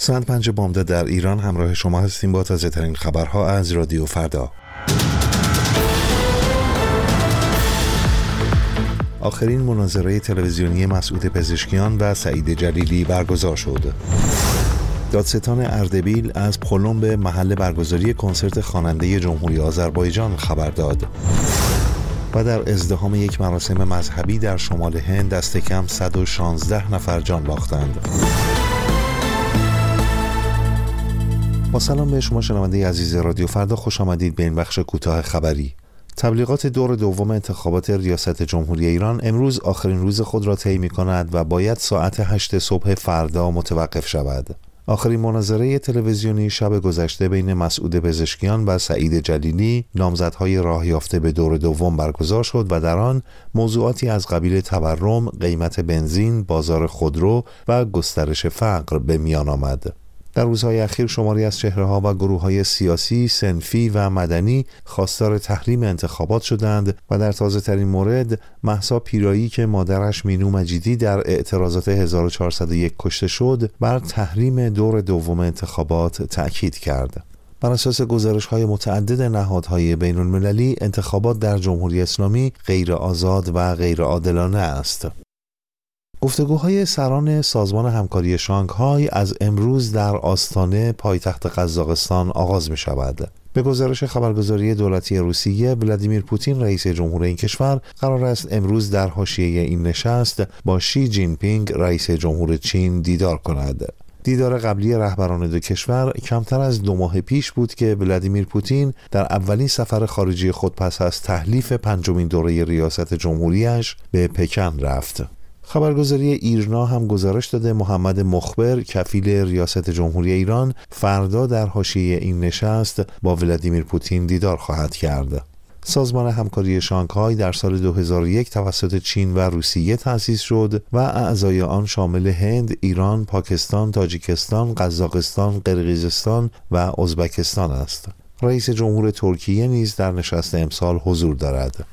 ساعت 5 بامداد در ایران همراه شما هستیم با تازه ترین خبرها از رادیو فردا. آخرین مناظره تلویزیونی مسعود پزشکیان و سعید جلیلی برگزار شد. دادستان اردبیل از پلم به محل برگزاری کنسرت خواننده جمهوری آذربایجان خبر داد. و در ازدحام یک مراسم مذهبی در شمال هند دست کم 116 نفر جان باختند. با سلام به شما شنونده عزیز رادیو فردا، خوش آمدید به این بخش کوتاه خبری. تبلیغات دور دوم انتخابات ریاست جمهوری ایران امروز آخرین روز خود را طی می‌کند و باید ساعت 8 صبح فردا متوقف شود. آخرین مناظره تلویزیونی شب گذشته بین مسعود پزشکیان و سعید جلیلی، نامزدهای راه یافته به دور دوم، برگزار شد و در آن موضوعاتی از قبیل تورم، قیمت بنزین، بازار خودرو و گسترش فقر به میان آمد. در روزهای اخیر شماری از چهره‌ها و گروه‌های سیاسی، صنفی و مدنی خواستار تحریم انتخابات شدند و در تازه‌ترین مورد مهسا پیرایی که مادرش مینو مجیدی در اعتراضات 1401 کشته شد، بر تحریم دور دوم انتخابات تأکید کرد. بر اساس گزارش‌های متعدد نهادهای بین‌المللی، انتخابات در جمهوری اسلامی غیر آزاد و غیر عادلانه است. گفتگوهای سران سازمان همکاری شانگهای از امروز در آستانه پایتخت قزاقستان آغاز می شود. به گزارش خبرگزاری دولتی روسیه، ولادیمیر پوتین رئیس جمهور این کشور قرار است امروز در حاشیه این نشست با شی جین پینگ رئیس جمهور چین دیدار کند. دیدار قبلی رهبران دو کشور کمتر از 2 ماه پیش بود که ولادیمیر پوتین در اولین سفر خارجی خود پس از تحلیف 5مین دوره ریاست جمهوریش به پکن رفت. خبرگزاری ایرنا هم گزارش داده محمد مخبر کفیل ریاست جمهوری ایران فردا در حاشیه این نشست با ولادیمیر پوتین دیدار خواهد کرد. سازمان همکاری شانگهای در سال 2001 توسط چین و روسیه تأسیس شد و اعضای آن شامل هند، ایران، پاکستان، تاجیکستان، قزاقستان، قرقیزستان و ازبکستان است. رئیس جمهور ترکیه نیز در نشست امسال حضور دارد.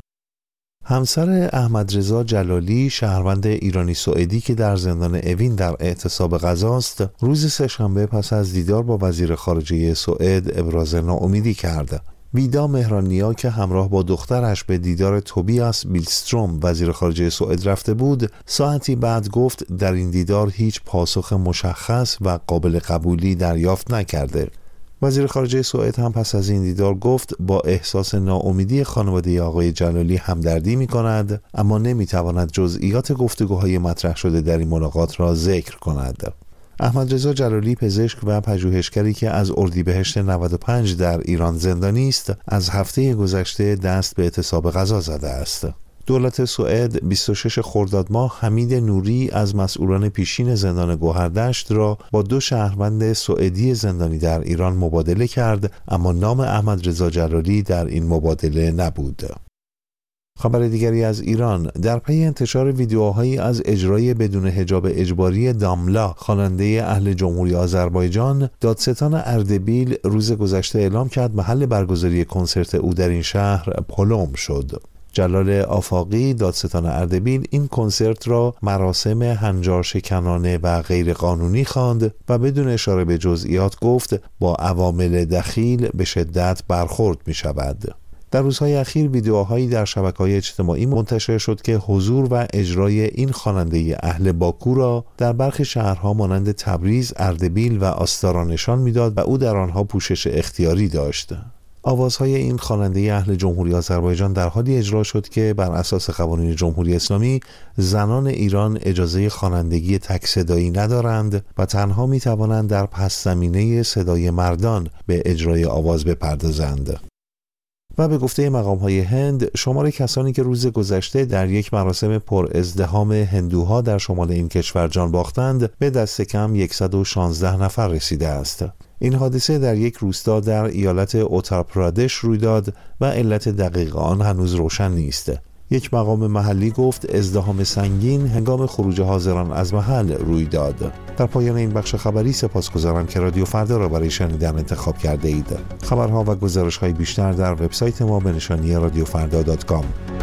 همسر احمد رضا جلالی، شهروند ایرانی سوئدی که در زندان اوین در اعتصاب غذاست، روز سه‌شنبه پس از دیدار با وزیر خارجه سوئد ابراز ناامیدی کرد. ویدا مهرانیا که همراه با دخترش به دیدار توبیاس بیلستروم وزیر خارجه سوئد رفته بود، ساعتی بعد گفت در این دیدار هیچ پاسخ مشخص و قابل قبولی دریافت نکرده. وزیر خارجه سوئد هم پس از این دیدار گفت با احساس ناامیدی خانواده آقای جلالی همدردی می کند، اما نمی تواند جزئیات گفتگوهای مطرح شده در این ملاقات را ذکر کند. احمد رضا جلالی، پزشک و پژوهشگری که از اردیبهشت 95 در ایران زندانی است، از هفته گذشته دست به اعتصاب غذا زده است. دولت سوئد 26 خرداد ماه حمید نوری از مسئولان پیشین زندان گوهردشت را با 2 شهروند سوئدی زندانی در ایران مبادله کرد، اما نام احمد رضا جلالی در این مبادله نبود. خبر دیگری از ایران، در پی انتشار ویدیوهایی از اجرای بدون حجاب اجباری داملا، خواننده اهل جمهوری آذربایجان، دادستان اردبیل روز گذشته اعلام کرد محل برگزاری کنسرت او در این شهر پلم شد. جلال آفاقی، دادستان اردبیل، این کنسرت را مراسم هنجار شکنانه و غیر قانونی خواند و بدون اشاره به جزئیات گفت با عوامل دخیل به شدت برخورد می شود. در روزهای اخیر ویدیوهایی در شبکه‌های اجتماعی منتشر شد که حضور و اجرای این خواننده اهل باکو را در برخی شهرها مانند تبریز، اردبیل و آستارا نشان می‌داد و او در آنها پوشش اختیاری داشت. آوازهای این خواننده اهل جمهوری آذربایجان در حالی اجرا شد که بر اساس قوانین جمهوری اسلامی زنان ایران اجازه خوانندگی تک صدایی ندارند و تنها می توانند در پس زمینه صدای مردان به اجرای آواز بپردازند. و به گفته مقام‌های هند، شمار کسانی که روز گذشته در یک مراسم پر ازدحام هندوها در شمال این کشور جان باختند به دست کم 116 نفر رسیده است. این حادثه در یک روستا در ایالت اوتارپرادش روی داد و علت دقیق آن هنوز روشن نیست. یک مقام محلی گفت ازدحام سنگین هنگام خروج حاضران از محل روی داد. در پایان این بخش خبری سپاسگزارم که رادیو فردا را برای شنیدن انتخاب کرده اید. خبرها و گزارش‌های بیشتر در وبسایت ما به نشانی radiofrda.com.